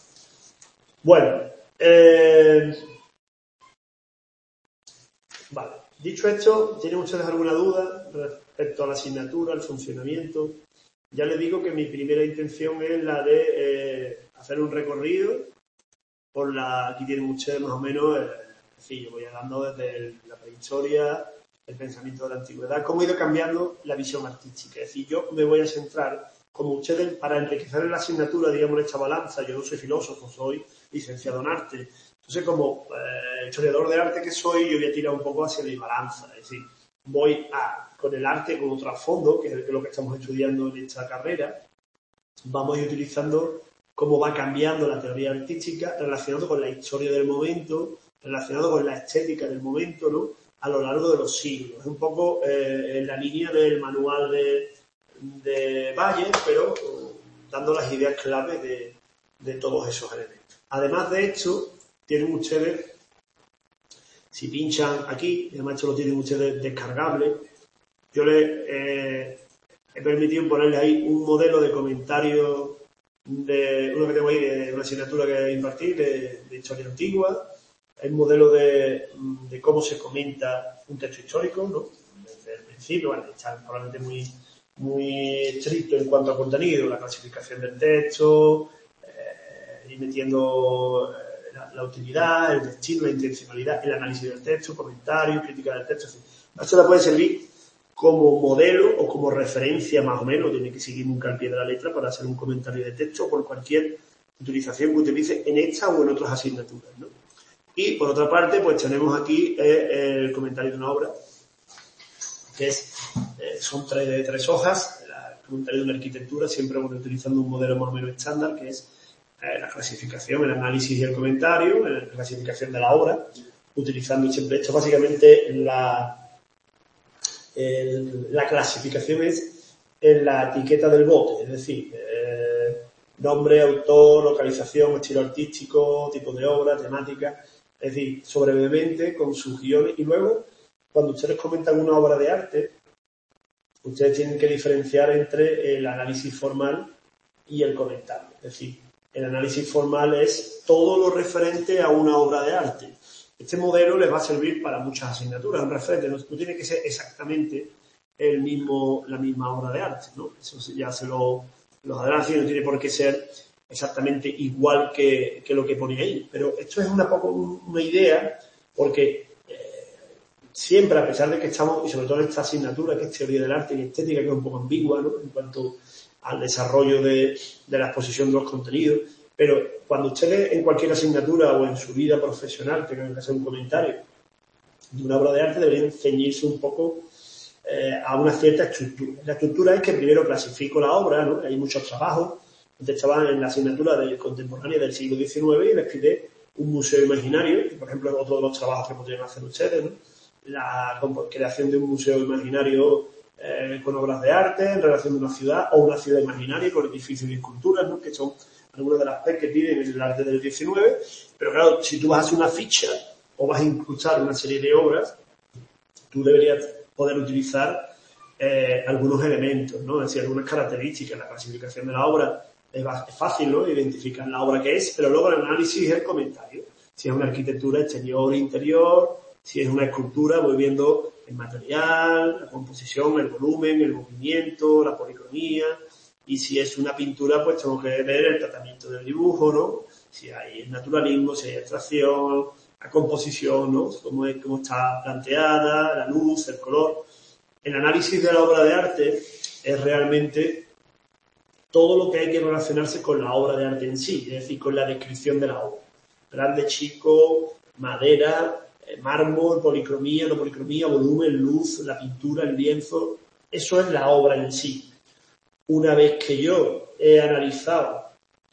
Bueno, eh, vale. Dicho esto, ¿tienen ustedes alguna duda respecto a la asignatura, al funcionamiento? Ya les digo que mi primera intención es la de eh, hacer un recorrido por la, aquí tienen ustedes más o menos, eh, sí, yo voy hablando desde el, la prehistoria, el pensamiento de la antigüedad, cómo ha ido cambiando la visión artística. Es decir, yo me voy a centrar, como ustedes, para enriquecer la asignatura, digamos, esta balanza. Yo no soy filósofo, soy licenciado en arte. Entonces, como eh, historiador de arte que soy, yo voy a tirar un poco hacia mi balanza. Es decir, voy a, con el arte como trasfondo, que es lo que estamos estudiando en esta carrera, vamos a ir utilizando cómo va cambiando la teoría artística relacionado con la historia del momento, relacionado con la estética del momento, ¿no? A lo largo de los siglos. Es un poco eh, en la línea del manual de, de Valle, pero eh, dando las ideas claves de, de todos esos elementos. Además de esto, tienen ustedes, si pinchan aquí, además esto lo tienen ustedes descargable, yo les eh, he permitido ponerles ahí un modelo de comentario de uno que tengo ahí de una asignatura que impartir de, de historia antigua, el modelo de, de cómo se comenta un texto histórico, ¿no? Desde el principio, bueno, está probablemente muy, muy estricto en cuanto a contenido, la clasificación del texto, eh, ir metiendo eh, la, la utilidad, el destino, la intencionalidad, el análisis del texto, comentarios, crítica del texto, en fin. Esto le puede servir como modelo o como referencia más o menos, tiene que seguir nunca al pie de la letra para hacer un comentario de texto por cualquier utilización que utilice en esta o en otras asignaturas, ¿no? Y por otra parte, pues tenemos aquí eh, el comentario de una obra, que es, eh, son tres, tres hojas, el comentario de una arquitectura, siempre bueno, utilizando un modelo más o menos estándar, que es eh, la clasificación, el análisis y el comentario, la clasificación de la obra, utilizando siempre esto, básicamente la, el, la clasificación es en la etiqueta del bote, es decir, eh, nombre, autor, localización, estilo artístico, tipo de obra, temática. Es decir, sobre brevemente, con sus guiones. Y luego, cuando ustedes comentan una obra de arte, ustedes tienen que diferenciar entre el análisis formal y el comentario. Es decir, el análisis formal es todo lo referente a una obra de arte. Este modelo les va a servir para muchas asignaturas. Un referente no, no tiene que ser exactamente el mismo, la misma obra de arte, ¿no? Eso ya se lo, los adelanto, no tiene por qué ser exactamente igual que, que lo que pone ahí. Pero esto es una poco una idea, porque eh, siempre, a pesar de que estamos, y sobre todo en esta asignatura que es teoría del arte y estética, que es un poco ambigua, ¿no?, en cuanto al desarrollo de, de la exposición de los contenidos, pero cuando usted lee en cualquier asignatura o en su vida profesional tenga que hacer un comentario de una obra de arte, deberían ceñirse un poco eh, a una cierta estructura. La estructura es que primero clasifico la obra, ¿no? Hay muchos trabajos. Antes estaban en la asignatura de contemporánea del siglo diecinueve y les pide un museo imaginario, que por ejemplo es otro de los trabajos que podrían hacer ustedes, ¿no? La creación de un museo imaginario eh, con obras de arte en relación de una ciudad, o una ciudad imaginaria con edificios y esculturas, ¿no?, que son algunas de las P que piden en el arte del diecinueve. Pero claro, si tú vas a hacer una ficha o vas a incrustar una serie de obras, tú deberías poder utilizar eh, algunos elementos, ¿no?, es decir, algunas características. La clasificación de la obra es, es fácil, ¿no?, identificar la obra que es, pero luego el análisis es el comentario. Si es una arquitectura exterior o interior, si es una escultura, voy viendo el material, la composición, el volumen, el movimiento, la policromía. Y si es una pintura, pues tengo que ver el tratamiento del dibujo, ¿no? Si hay naturalismo, si hay abstracción, la composición, ¿no?, cómo, es, cómo está planteada, la luz, el color. El análisis de la obra de arte es realmente todo lo que hay que relacionarse con la obra de arte en sí, es decir, con la descripción de la obra. Grande, chico, madera, mármol, policromía, no policromía, volumen, luz, la pintura, el lienzo. Eso es la obra en sí. Una vez que yo he analizado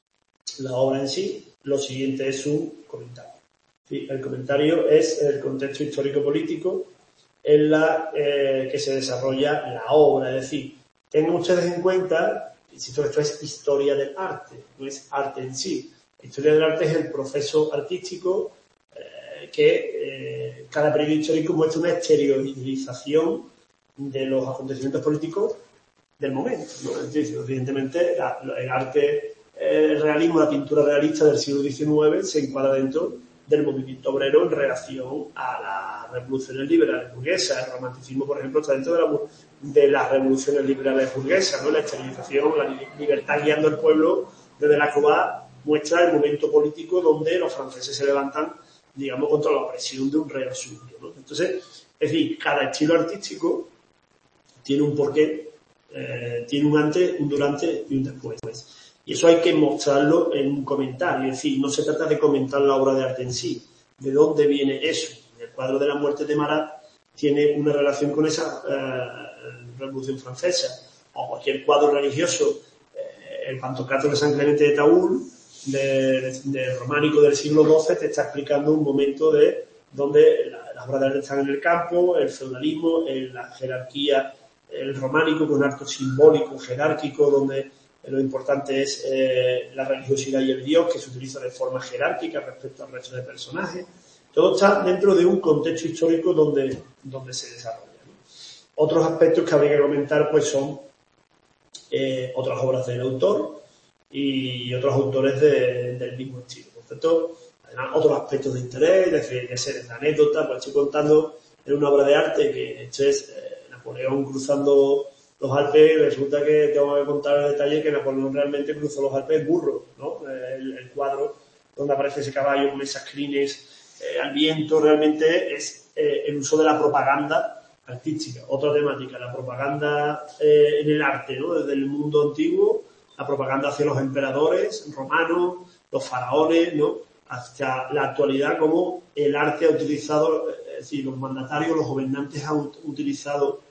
la obra en sí, lo siguiente es un comentario. ¿Sí? El comentario es el contexto histórico-político en la eh, que se desarrolla la obra. Es decir, tengan ustedes en cuenta, insisto, esto es historia del arte, no es arte en sí. La historia del arte es el proceso artístico eh, que eh, cada periodo histórico muestra una exteriorización de los acontecimientos políticos del momento, ¿no? Es decir, evidentemente la, el arte, el realismo, la pintura realista del siglo diecinueve se encuadra dentro del movimiento obrero en relación a las revoluciones liberales burguesas. El romanticismo, por ejemplo, está dentro de, la, de las revoluciones liberales burguesas, ¿no? La exteriorización, la libertad guiando al pueblo desde la Cobá muestra el momento político donde los franceses se levantan, digamos, contra la opresión de un rey suyo, ¿no? Entonces, es decir, cada estilo artístico tiene un porqué. Eh, tiene un antes, un durante y un después. Y eso hay que mostrarlo en un comentario. Es decir, no se trata de comentar la obra de arte en sí. ¿De dónde viene eso? El cuadro de la muerte de Marat tiene una relación con esa eh, Revolución Francesa. O cualquier cuadro religioso, eh, el Pantocrator de San Clemente de Taúl, de, de, de románico del siglo doce, te está explicando un momento de donde la, las obras de arte están en el campo, el feudalismo, en la jerarquía, el románico con un acto simbólico, jerárquico, donde lo importante es eh, la religiosidad y el dios, que se utiliza de forma jerárquica respecto al resto de personajes. Todo está dentro de un contexto histórico donde, donde se desarrolla, ¿no? Otros aspectos que habría que comentar pues son eh, otras obras del autor y otros autores de, del mismo estilo. Por tanto, además, otros aspectos de interés, es decir, de ser la anécdota, pues estoy contando en una obra de arte que esto es eh, Napoleón cruzando los Alpes, y resulta que tengo que contar el detalle que Napoleón realmente cruzó los Alpes en burro, ¿no? El, el cuadro donde aparece ese caballo con esas crines eh, al viento realmente es eh, el uso de la propaganda artística. Otra temática, la propaganda eh, en el arte, ¿no? Desde el mundo antiguo, la propaganda hacia los emperadores romanos, los faraones, ¿no?, hasta la actualidad, como el arte ha utilizado, es decir, los mandatarios, los gobernantes han utilizado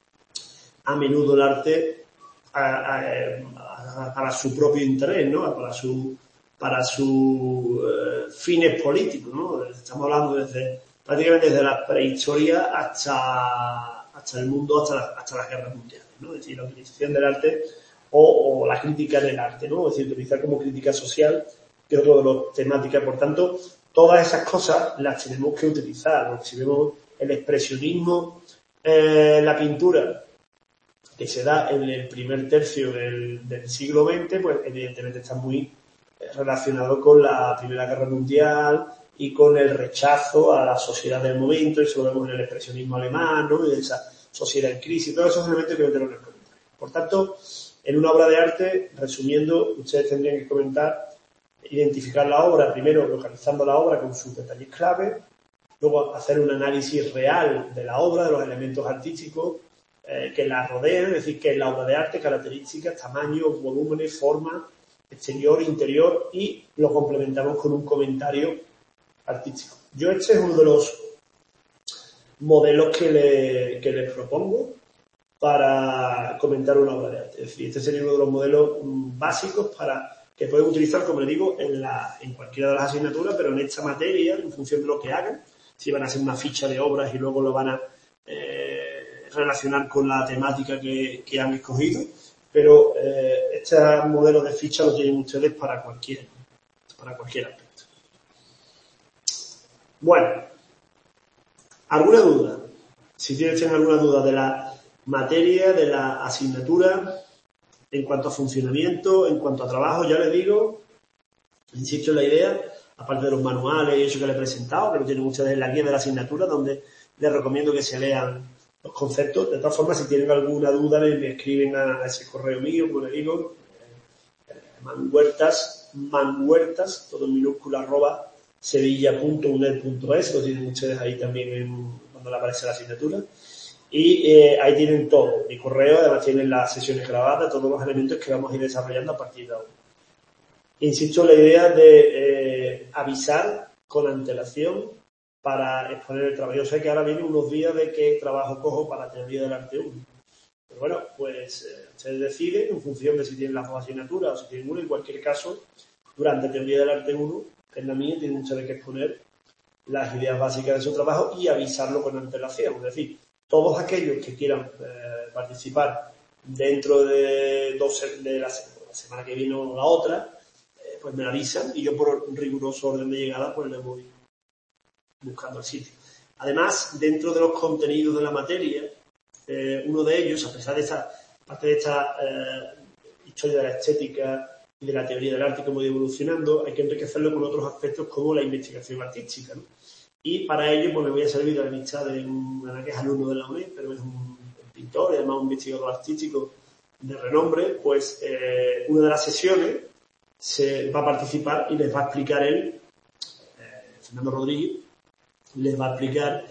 a menudo el arte a, a, a, para su propio interés, ¿no?, para su para sus eh, fines políticos, ¿no? Estamos hablando desde prácticamente desde la prehistoria hasta hasta el mundo, hasta, la, hasta las guerras mundiales, ¿no? Es decir, la utilización del arte o, o la crítica del arte, ¿no? Es decir, utilizar como crítica social, que es otro de los temáticas. Por tanto, todas esas cosas las tenemos que utilizar, ¿no? Si vemos el expresionismo, eh, la pintura, que se da en el primer tercio del, del siglo veinte, pues evidentemente está muy relacionado con la Primera Guerra Mundial y con el rechazo a la sociedad del momento. Eso lo vemos en el expresionismo alemán, ¿no?, y esa sociedad en crisis. Todos esos elementos que meterlo en el comentario. Por tanto, En una obra de arte, resumiendo, ustedes tendrían que comentar, identificar la obra, primero localizando la obra con sus detalles clave, luego hacer un análisis real de la obra, de los elementos artísticos eh, que la rodean, es decir, que es la obra de arte, características, tamaño, volúmenes, forma, exterior, interior, y lo complementamos con un comentario artístico. Yo este es uno de los modelos que, le, que les propongo para comentar una obra de arte. Es decir, este sería uno de los modelos básicos para que pueden utilizar, como les digo, en, la, en cualquiera de las asignaturas, pero en esta materia, en función de lo que hagan, si van a hacer una ficha de obras y luego lo van a eh, relacionar con la temática que, que han escogido, pero eh, este modelo de ficha lo tienen ustedes para cualquier, para cualquier aspecto. Bueno, ¿alguna duda? Si tienen alguna duda de la materia, de la asignatura, en cuanto a funcionamiento, en cuanto a trabajo, ya les digo, insisto en la idea, aparte de los manuales y eso que les he presentado, que lo tienen ustedes en la guía de la asignatura, donde les recomiendo que se lean los conceptos. De todas formas, si tienen alguna duda, me, me escriben a, a ese correo mío, como les digo, eh, manhuertas, manhuertas, todo en minúscula, arroba, sevilla punto uned punto es, lo tienen ustedes ahí también en, cuando le aparece la asignatura. Y eh, ahí tienen todo, mi correo, además tienen las sesiones grabadas, todos los elementos que vamos a ir desarrollando a partir de ahora. Insisto en la idea de eh, avisar con antelación para exponer el trabajo. Yo sé que ahora vienen unos días de qué trabajo cojo para teoría del arte uno. Pero bueno, pues eh, ustedes deciden en función de si tienen las dos asignaturas o si tienen una. En cualquier caso, durante teoría del arte uno, que es la mía, tienen ustedes que exponer las ideas básicas de su trabajo y avisarlo con antelación. Es decir, todos aquellos que quieran eh, participar dentro de, dos, de la, la semana que viene o la otra, eh, pues me avisan y yo por riguroso orden de llegada pues le voy buscando el sitio. Además, dentro de los contenidos de la materia, eh, uno de ellos, a pesar de esta parte de esta eh, historia de la estética y de la teoría del arte, cómo ha ido evolucionando, hay que enriquecerlo con otros aspectos como la investigación artística, ¿no? Y para ello pues me voy a servir de la amistad de un que es alumno de la U N E D, pero es un pintor y además un investigador artístico de renombre. Pues eh, una de las sesiones se va a participar y les va a explicar él, eh, Fernando Rodríguez, les va a explicar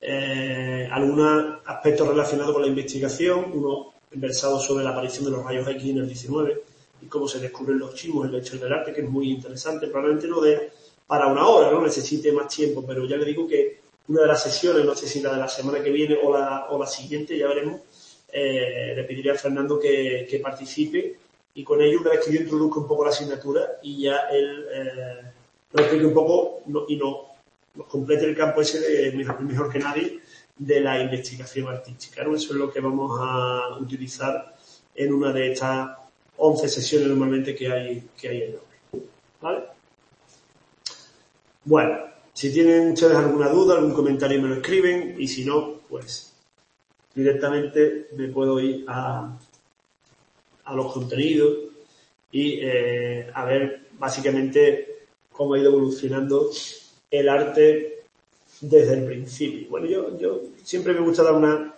eh, algunos aspectos relacionados con la investigación, uno versado sobre la aparición de los rayos X en el diecinueve y cómo se descubren los chimos en la historia del arte, que es muy interesante. Probablemente no de para una hora, ¿no? Necesite más tiempo, pero ya le digo que una de las sesiones, no sé si la de la semana que viene o la, o la siguiente, ya veremos, eh, le pediría a Fernando que, que participe y con ello, una vez que yo introduzca un poco la asignatura y ya él eh, nos explique un poco no, y no, nos complete el campo ese de mejor, mejor que nadie de la investigación artística, ¿no? Eso es lo que vamos a utilizar en una de estas once sesiones normalmente que hay, que hay en la web, ¿vale? Bueno, si tienen ustedes alguna duda, algún comentario me lo escriben y si no, pues directamente me puedo ir a, a los contenidos y eh, a ver básicamente cómo ha ido evolucionando el arte desde el principio. Bueno, yo, yo siempre me gusta dar una,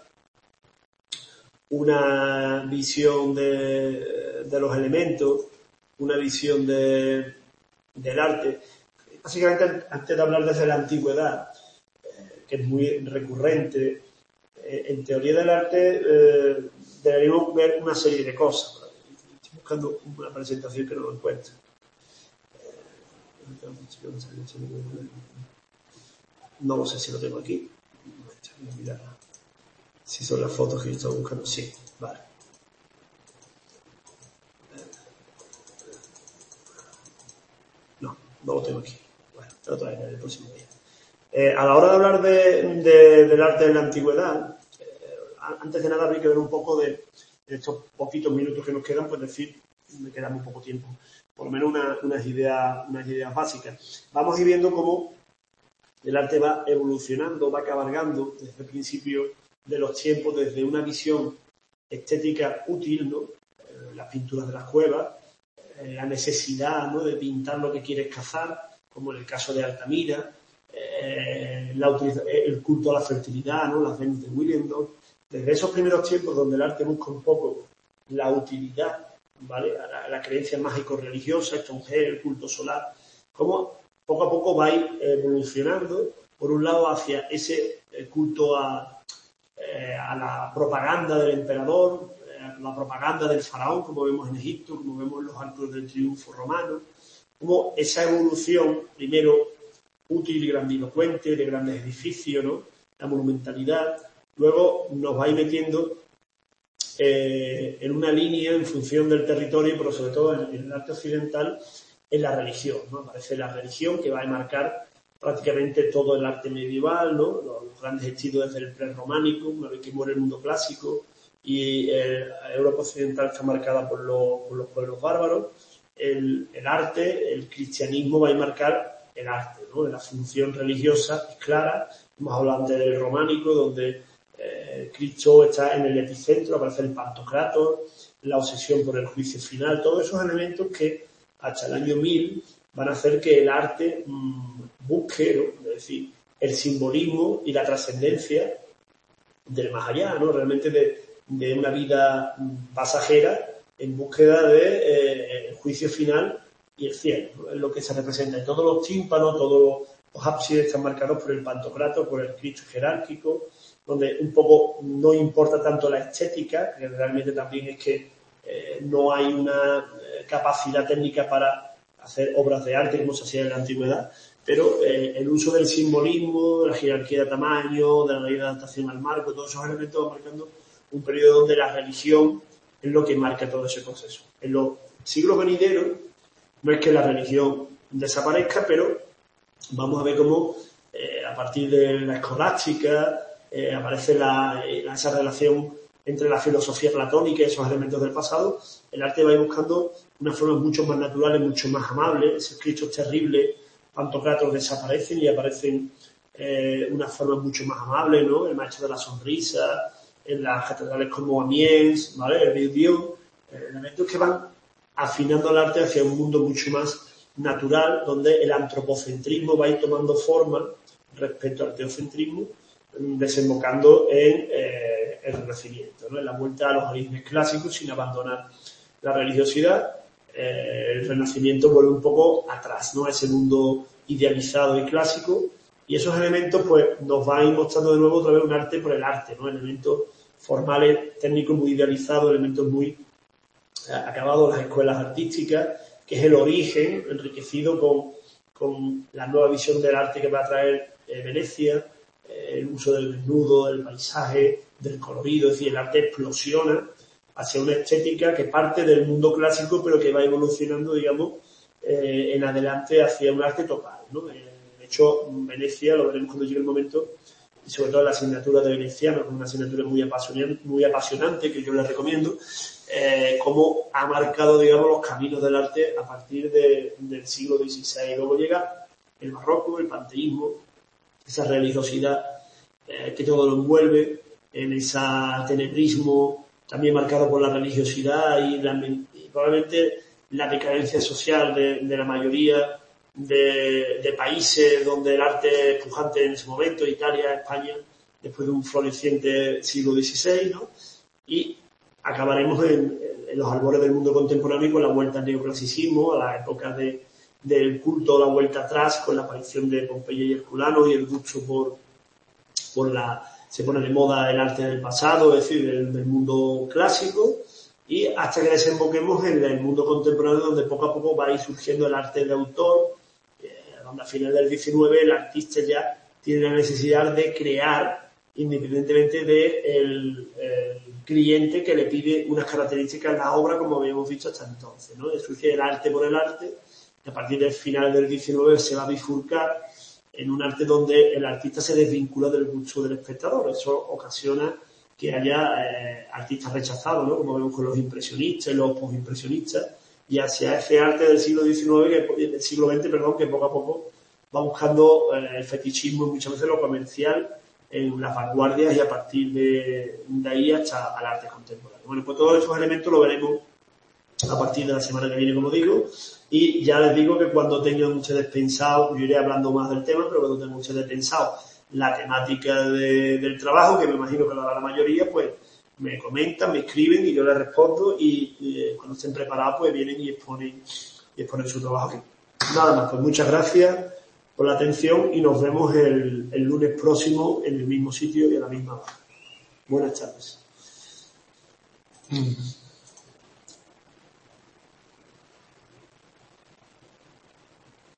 una visión de, de los elementos, una visión de, del arte. Básicamente, antes de hablar desde la antigüedad, eh, que es muy recurrente, eh, en teoría del arte eh, deberíamos ver una serie de cosas. Estoy buscando una presentación que no lo encuentro. No lo sé si lo tengo aquí. Voy a mirar si son las fotos que yo estaba buscando. Sí, vale. No, no lo tengo aquí. Bueno, te lo traigo el próximo día. Eh, a la hora de hablar de, de, del arte de la antigüedad, eh, antes de nada habría que ver un poco de, de estos poquitos minutos que nos quedan, pues decir, me queda muy poco tiempo, por lo menos una, unas, ideas, unas ideas básicas. Vamos a ir viendo cómo el arte va evolucionando, va cabalgando desde el principio de los tiempos, desde una visión estética útil, ¿no? Eh, las pinturas de las cuevas, eh, la necesidad, ¿no?, de pintar lo que quieres cazar, como en el caso de Altamira, eh, la utiliza, el culto a la fertilidad, ¿no?, las Venus de Willendorf. Desde esos primeros tiempos donde el arte busca un poco la utilidad, ¿vale? La, la creencia mágico-religiosa, Stonehenge, el culto solar, cómo poco a poco va a ir evolucionando, por un lado, hacia ese culto a, eh, a la propaganda del emperador, eh, la propaganda del faraón, como vemos en Egipto, como vemos en los arcos del triunfo romano, como esa evolución, primero útil y grandilocuente, de grandes edificios, ¿no? La monumentalidad, luego nos va a ir metiendo eh, en una línea en función del territorio, pero sobre todo en, en el arte occidental, en la religión, ¿no? Aparece la religión que va a enmarcar prácticamente todo el arte medieval, ¿no? Los, los grandes estilos desde el prerrománico, una vez que muere el mundo clásico, y eh, Europa occidental está marcada por, lo, por los pueblos bárbaros. El, el arte, el cristianismo va a enmarcar el arte, ¿no? La función religiosa es clara. Hemos hablado antes del románico, donde eh, Cristo está en el epicentro, aparece el Pantocrator, la obsesión por el juicio final, todos esos elementos que hasta el año mil van a hacer que el arte mmm, busque, ¿no? Es decir, el simbolismo y la trascendencia del más allá, ¿no? Realmente de, de una vida pasajera en búsqueda de eh, el juicio final y el cielo, ¿no? Es lo que se representa en todos los tímpanos, todos los ábsides están marcados por el Pantocrator, por el Cristo jerárquico, donde un poco no importa tanto la estética, que realmente también es que eh, no hay una eh, capacidad técnica para hacer obras de arte como se hacía en la antigüedad, pero eh, el uso del simbolismo, de la jerarquía de tamaño, de la ley de adaptación al marco, todos esos elementos van marcando un periodo donde la religión es lo que marca todo ese proceso. En los siglos venideros no es que la religión desaparezca, pero vamos a ver cómo eh, a partir de la escolástica eh, aparece la, la, esa relación entre la filosofía platónica y esos elementos del pasado. El arte va a ir buscando unas formas mucho más naturales, mucho más amables. Esos Cristos terribles, Pantocrator, desaparecen y aparecen eh, unas formas mucho más amables, ¿no? El maestro de la sonrisa, en las catedrales como Amiens, ¿vale? El Vieux-Dieu, eh, elementos que van afinando el arte hacia un mundo mucho más natural, donde el antropocentrismo va a ir tomando forma respecto al teocentrismo, desembocando en eh, el Renacimiento, ¿no? En la vuelta a los orígenes clásicos sin abandonar la religiosidad. Eh, el Renacimiento vuelve un poco atrás, ¿no? A ese mundo idealizado y clásico, y esos elementos pues nos van a ir mostrando de nuevo otra vez un arte por el arte, ¿no? Elementos formales, técnicos muy idealizados, elementos muy eh, acabados, las escuelas artísticas, que es el origen enriquecido con, con la nueva visión del arte que va a traer eh, Venecia, eh, el uso del desnudo, del paisaje, del colorido, es decir, el arte explosiona hacia una estética que parte del mundo clásico, pero que va evolucionando, digamos, eh, en adelante hacia un arte total, ¿no? Eh, de hecho, Venecia, lo veremos cuando llegue el momento, y sobre todo la asignatura de veneciano, una asignatura muy apasionante, muy apasionante que yo les recomiendo, eh, cómo ha marcado, digamos, los caminos del arte a partir de, del siglo dieciséis. Luego llega el barroco, el panteísmo, esa religiosidad eh, que todo lo envuelve, en ese tenebrismo también marcado por la religiosidad y, la, y probablemente la decadencia social de, de la mayoría de, de países donde el arte es pujante en ese momento, Italia, España, después de un floreciente siglo dieciséis, ¿no? Y acabaremos en, en los albores del mundo contemporáneo con la vuelta al neoclasicismo, a la época de, del culto, la vuelta atrás, con la aparición de Pompeya y Herculano y el gusto por, por la... se pone de moda el arte del pasado, es decir, del, del mundo clásico, y hasta que desemboquemos en el mundo contemporáneo, donde poco a poco va a ir surgiendo el arte de autor, eh, donde a finales del diecinueve el artista ya tiene la necesidad de crear, independientemente del de cliente que le pide unas características a la obra, como habíamos visto hasta entonces, ¿no? Surge el arte por el arte, y a partir del final del diecinueve se va a bifurcar en un arte donde el artista se desvincula del gusto del espectador. Eso ocasiona que haya eh, artistas rechazados, ¿no? Como vemos con los impresionistas y los postimpresionistas, y hacia ese arte del siglo diecinueve, que, del siglo veinte, perdón, que poco a poco va buscando eh, el fetichismo y muchas veces lo comercial en las vanguardias, y a partir de, de ahí hasta al arte contemporáneo. Bueno, pues todos esos elementos lo veremos a partir de la semana que viene, como digo, y ya les digo que cuando tengan ustedes pensado, yo iré hablando más del tema, pero cuando tengan ustedes pensado la temática de, del trabajo, que me imagino que lo hará la mayoría, pues me comentan, me escriben y yo les respondo y, y eh, cuando estén preparados pues vienen y exponen, y exponen su trabajo. Nada más, pues muchas gracias por la atención y nos vemos el, el lunes próximo en el mismo sitio y a la misma hora. Buenas tardes. Mm.